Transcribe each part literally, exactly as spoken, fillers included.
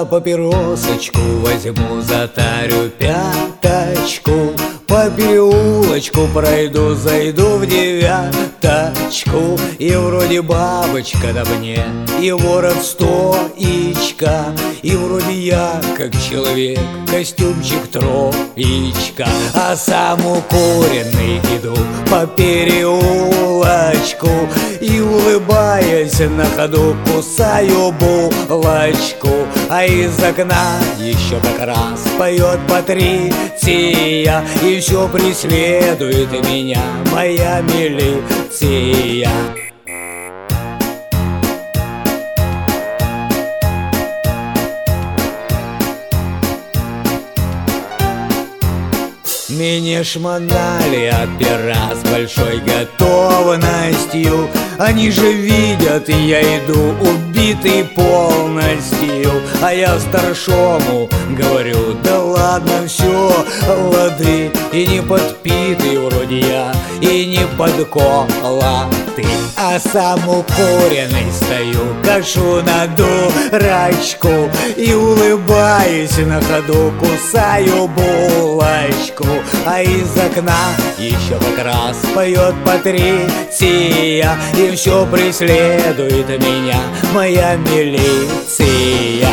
папиросочку возьму, затарю пяточку, по переулочку пройду, зайду в девяточку, и вроде бабочка на мне, и ворот стоичка, и вроде я, как человек, костюмчик троечка, а сам укуренный иду по переулочку и, улыбаясь на ходу, кусаю булочку, а из окна еще как раз поет Патриция, и все преследует меня моя милиция. Меня шмонали опера с большой готовностью, они же видят, я иду убитый полностью, а я старшому говорю: да ладно, все, лады, и не подпитый вроде я, и не подколотый, а сам укуренный стою, кашу на дурачку и, улыбаюсь на ходу, кусаю булочку, а из окна еще как раз поет Патриция, и все преследует меня моя милиция.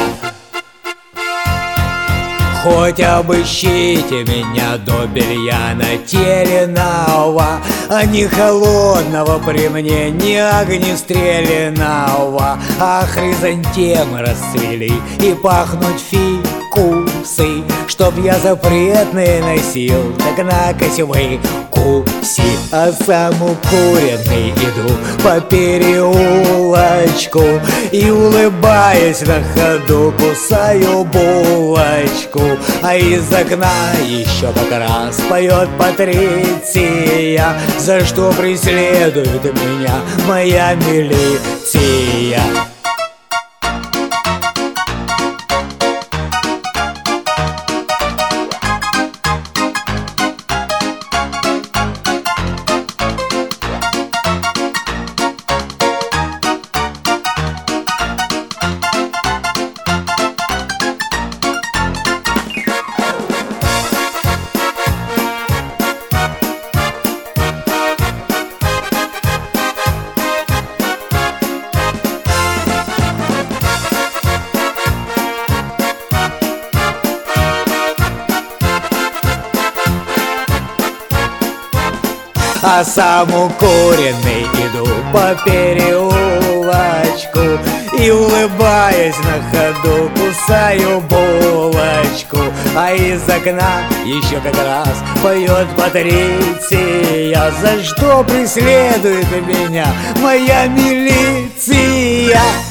Хоть обыщите меня до белья натерянного, а не холодного при мне, не огнестрелянного, а хризантемы расцвели и пахнуть фикусы, чтоб я запретные носил, так накось выкуси, а сам укуренный иду по переулочку и, улыбаясь на ходу, кусаю булочку, а из окна еще как раз поет Патриция, за что преследует меня моя милиция. А сам укуренный иду по переулочку и, улыбаясь на ходу, кусаю булочку, а из окна еще как раз поет Патриция, за что преследует меня моя милиция.